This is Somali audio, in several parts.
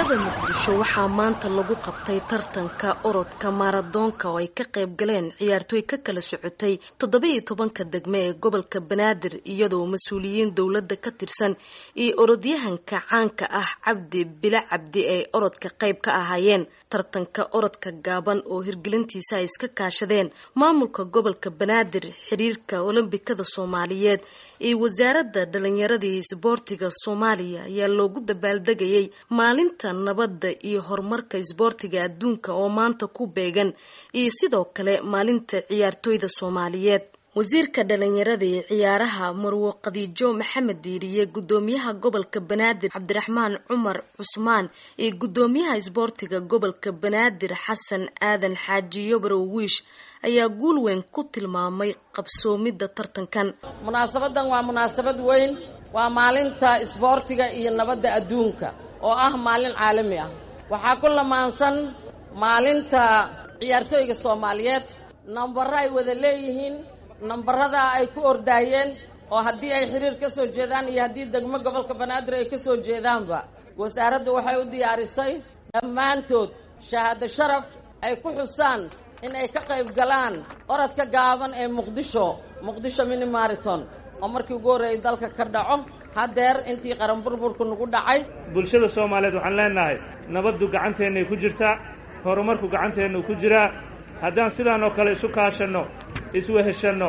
magaalada Muqdisho waxaa maanta lagu qabtay tartanka orodka maradoonka oo ay ka qayb galeen ciyaartoy ka kala socotay 17 degme ee gobolka Banaadir iyadoo mas'uuliyiin dawladda ka tirsan iyo orodyahanka caanka ah Cabdi Bila Cabdi ee orodka qayb ka ahaayeen tartanka orodka gaaban oo hirgelintiisa ay iska kaashadeen maamulka gobolka Banaadir xiriirka Olombikada Soomaaliyeed iyo wasaaradda dhalinyarada iyo isboortiga Soomaaliya ayaa loogu dabaaldegayay maalinta nabadda iyo horumarka isboortiga adduunka oo maanta ku beegan iyo sidoo kale maalinta ciyaartoyda Soomaaliyeed wasiirka dhalinyarada iyo ciyaaraha Marwo Qadiijo Maxamed Diiriye gudoomiyaha gobolka Banaadir Cabdiraxmaan Cumar Cusmaan iyo gudoomiyaha isboortiga gobolka Banaadir Xasan Aadan Xaajiyo Barwiish ayaa guul weyn ku tilmaamay qabsoomida tartankan munaasabadan waa munaasabad weyn waa maalinta isboortiga iyo nabadda adduunka oo ah maalin caalami ah waxa ku lamaansan maalinta ciyaartoyga Soomaaliyeed nambar ay wada leeyihiin nambarada ay ku ordaayeen oo hadii ay xiriir ka soo jeedaan iyo hadii degmo gobolka Banaadir ay ka soo jeedaanba wasaaraddu waxay u diyaarisay dhammaantood shahaado sharaf ay ku xusaan in ay ka qayb galaan orodka gaaban ee Muqdisho mini marathon oo markii ugu horeeyay dalka ka dhaco hadeer intii qaran burburku nagu dhacay bulshada Soomaaliyeed waxaan leenahay nabaddu gacanteena ku jirtaa horumarku gacanteena ku jira haddaan sidaan oo kale isu kaashano isweheshano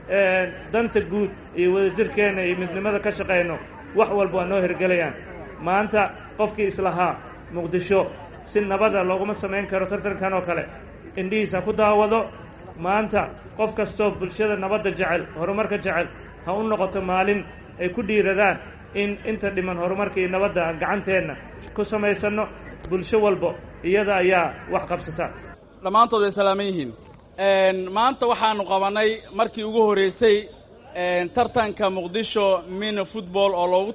danta guud iyo wadajirkeena iyo midnimada ka shaqeyno wax walba waa noo hirgelayaan maanta qofkii islahaa Muqdisho si nabada looguma sameyn karo tartankan oo kale indhiisa ku daawado maanta qof kasto bulshada nabadda jecel horumarka jecel ha u noqoto maalin ay ku dhiiradaan in inta dhiman horumarka iyo nabadda aan gacanteena ku samaysano bulsho walba iyada ayaa wax qabsata dhamaantood way salaaman yihiin maanta waxaanu qabanay markii ugu horeysay tartanka Muqdisho mini football oo loogu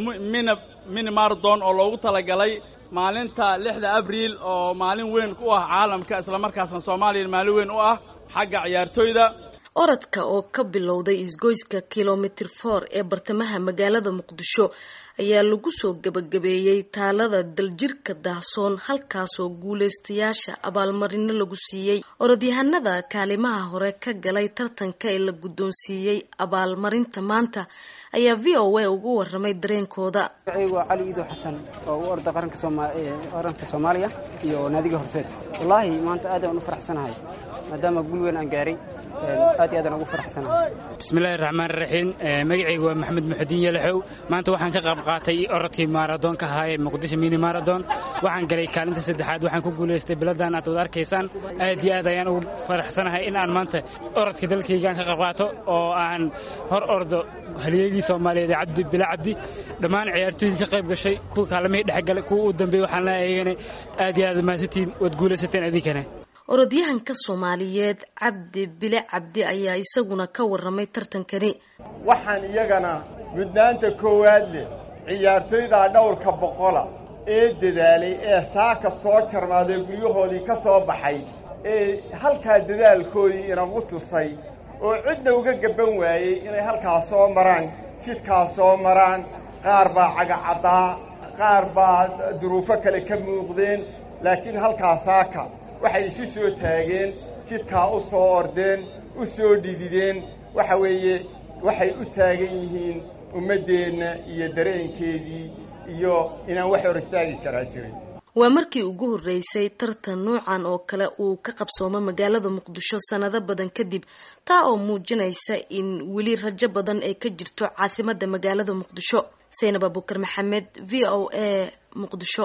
mini marathon oo loogu talagalay maalinta 6 Abriil oo maalin weyn ku ah caalamka isla markaasna Soomaaliya maalin weyn u ah xagga ciyaartoyda orodka oo ka bilowday isgoyska kilometer 4 ee bartamaha magaalada Muqdisho ayaa lagu soo gabagabeeyay taalada daljirka Daahsoon halkaas oo guuleystayaasha abaalmarino lagu siiyay orodyahanada kaalimaha hore ka galay tartanka ee la gudoonsiiyay abaalmarinta maanta ayaa VOA ugu waramay dareenkooda waa Cali Ido Xasan oo u orda qaranka Soomaaliya iyo naadiga horseed wallahi maanta aad aan u faraxsanahay maadaama guul weyn aan gaaray aad aan ugu faraxsanahay bismillaahir rahmaanir rahiim magacaygu waa Maxamed Muxudiin Yalaxow maanta waxaan ka qayb qaatay orodkii maradoonka ahaa ee Muqdisho mini marathon waxaan galay kaalinta saddexaad waxaan ku guuleystay biladan aad arkaysaan aad iyo aad ayaan ugu faraxsanahay in aan maanta orodka dalkayga ka qayb qaato oo aan hor ordo halyeeyay Soomaaliyeed Cabdi Bila Cabdi dhamaan ciyaartoyda ka qayb gashay ku kaalmay dhaxgal ku u dambeeyay waxaan leeyahay aad iyo aad maasantiin wad guuleysateen adinkana orodyahanka Soomaaliyeed Cabdi Bila Cabdi ayaa isaguna ka waramay tartankani waxaan iyagana mudnaanta koowaad leh ciyaartoyda dhowrka boqola ee dadaalay ee saaka soo jarmaaday guryahoodii ka soo baxay ee halka dadaalkoodii inagu tusay oo cidna uga gaban waayay inay halkaas soo maraan jidkaas soo maraan qaar baa cagacada qaar baa duruufo kale ka muuqdeen laakiin halkaas saaka waxay isu soo taageen jidka u soo ordeen u soo dhidideen waxa weeye waxay u taagan yihiin ummadeena iyo dareenkeedii iyo inaan wax hor istaagi karaa jirin waa markii ugu horeysay tartan noocan oo kale uu ka qabsoomo magaalada Muqdisho sanado badan kadib taa oo muujinaysa in wili rajo badan ay ka jirto caasimadda magaalada Muqdisho Seynab Abubakar Maxamed VOA Muqdisho